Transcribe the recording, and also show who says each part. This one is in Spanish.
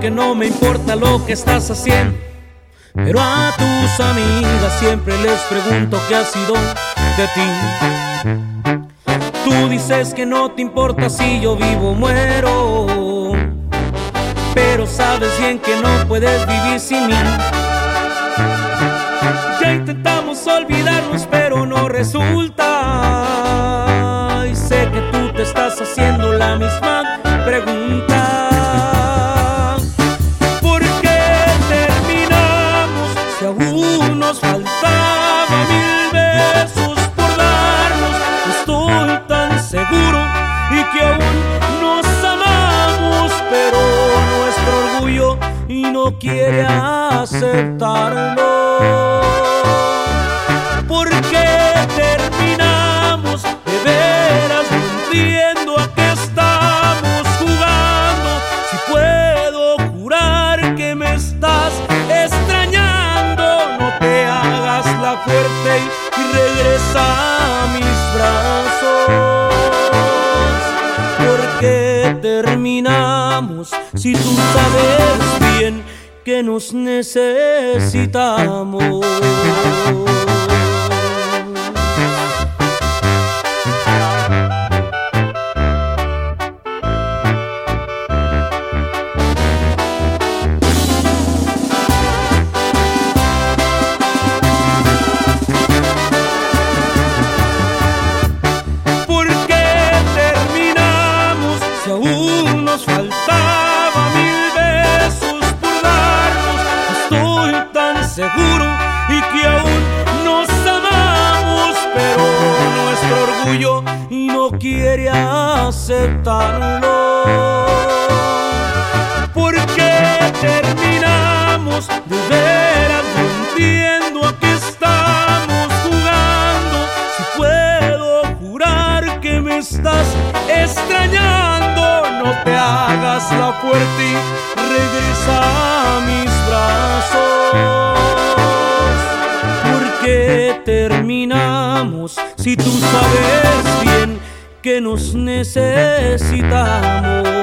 Speaker 1: que no me importa lo que estás haciendo, pero a tus amigas siempre les pregunto qué ha sido de ti. Tú dices que no te importa si yo vivo o muero, pero sabes bien que no puedes vivir sin mí. Ya intentamos olvidarnos, pero no resulta. Y sé que tú te estás haciendo la misma pregunta. ¿Por qué terminamos si aún nos faltaba 1000 besos por darnos? Estoy tan seguro y que aún nos amamos, pero nuestro orgullo y no quiere aceptarlo. ¿Por qué terminamos? De veras no entiendo a qué estamos jugando. Si puedo jurar que me estás extrañando, no te hagas la fuerte y regresa a mis brazos. ¿Por qué terminamos si tú sabes bien que nos necesitamos? ¿Por qué terminamos si aún nos faltaba 1000 besos por darnos? Estoy tan seguro y que aún nos amamos, pero nuestro orgullo y no quiere aceptarlo. ¿Por qué terminamos? De veras no entiendo a qué estamos jugando. Si puedo jurar que me estás extrañando, no te hagas la fuerte y regresa a mis brazos. ¿Por qué terminamos si tú sabes bien que nos necesitamos?